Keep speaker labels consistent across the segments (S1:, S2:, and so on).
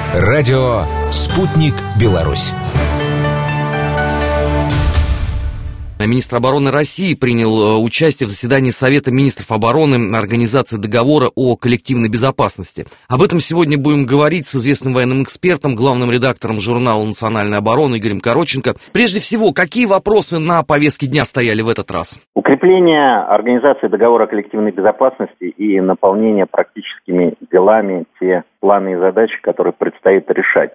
S1: Радио «Спутник Беларусь».
S2: Министр обороны России принял участие в заседании Совета министров обороны Организации договора о коллективной безопасности. Об этом сегодня будем говорить с известным военным экспертом, главным редактором журнала «Национальная оборона» Игорем Коротченко. Прежде всего, какие вопросы на повестке дня стояли в этот раз?
S3: Укрепление Организации договора о коллективной безопасности и наполнение практическими делами те планы и задачи, которые предстоит решать.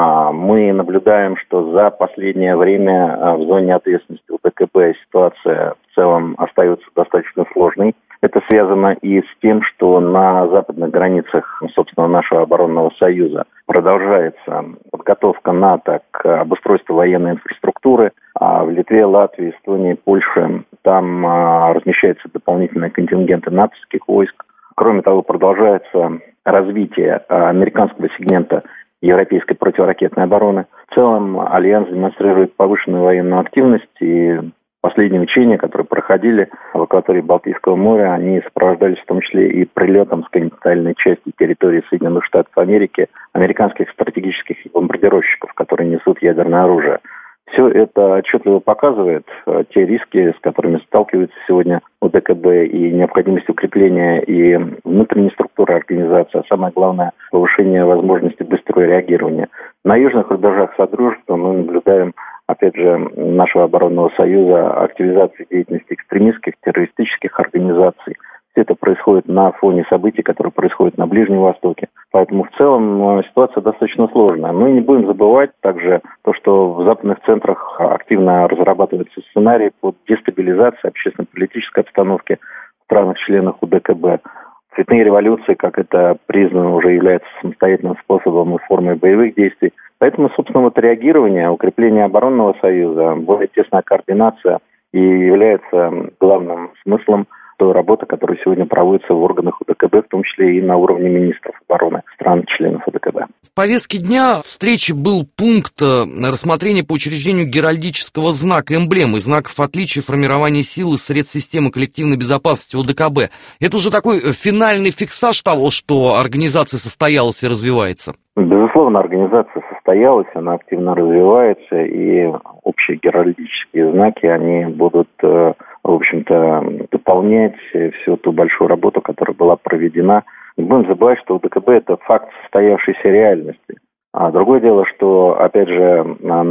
S3: Мы наблюдаем, что за последнее время в зоне ответственности УДКБ ситуация в целом остается достаточно сложной. Это связано и с тем, что на западных границах, собственно, нашего оборонного союза продолжается подготовка НАТО к обустройству военной инфраструктуры. А в Литве, Латвии, Эстонии, Польше там размещаются дополнительные контингенты натовских войск. Кроме того, продолжается развитие американского сегмента европейской противоракетной обороны. В целом, Альянс демонстрирует повышенную военную активность, и последние учения, которые проходили в акватории Балтийского моря, они сопровождались в том числе и прилетом с континентальной части территории Соединенных Штатов Америки американских стратегических бомбардировщиков, которые несут ядерное оружие. Все это отчетливо показывает те риски, с которыми сталкивается сегодня УДКБ, и необходимость укрепления и внутренней структуры организации, а самое главное – повышение возможности быстрого реагирования. На южных рубежах Содружества мы наблюдаем, опять же, нашего оборонного союза активизацию деятельности экстремистских, террористических организаций. Все это происходит на фоне событий, которые происходят на Ближнем Востоке. Поэтому в целом ситуация достаточно сложная. Мы не будем забывать также то, что в западных центрах активно разрабатывается сценарий по дестабилизации общественно-политической обстановки в странах-членах УДКБ. Цветные революции, как это признано, уже являются самостоятельным способом и формой боевых действий. Поэтому, собственно, вот реагирование, укрепление оборонного союза, более тесная координация и является главным смыслом той работы, которая сегодня проводится в органах УДКБ, в том числе и на уровне министров обороны стран-членов УДКБ.
S2: В повестке дня встречи был пункт рассмотрения по учреждению геральдического знака эмблемы, знаков отличия формирования сил и средств системы коллективной безопасности УДКБ. Это уже такой финальный фиксаж того, что организация состоялась и развивается?
S3: Безусловно, организация состоялась, она активно развивается, и общие геральдические знаки, они будут, в общем-то, дополнять всю ту большую работу, которая была проведена. Не будем забывать, что УДКБ – это факт состоявшейся реальности. А другое дело, что, опять же,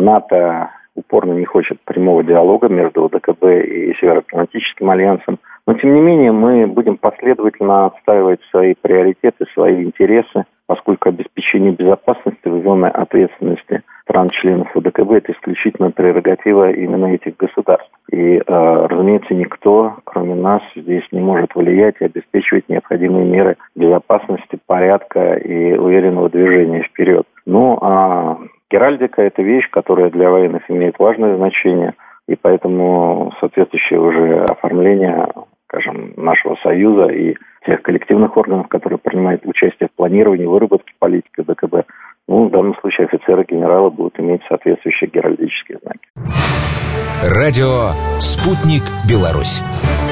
S3: НАТО упорно не хочет прямого диалога между УДКБ и Североатлантическим альянсом. Но, тем не менее, мы будем последовательно отстаивать свои приоритеты, свои интересы, поскольку обеспечение безопасности в зоне ответственности стран-членов УДКБ – это исключительно прерогатива именно этих государств. И, разумеется, никто, кроме нас, здесь не может влиять и обеспечивать необходимые меры безопасности, порядка и уверенного движения вперед. Ну, а геральдика – это вещь, которая для военных имеет важное значение, и поэтому соответствующее уже оформление, скажем, нашего союза и тех коллективных органов, которые принимают участие в планировании, выработке политики УДКБ, в данном случае офицеры генерала будут иметь соответствующие геральдические знаки.
S1: Радио «Спутник Беларусь».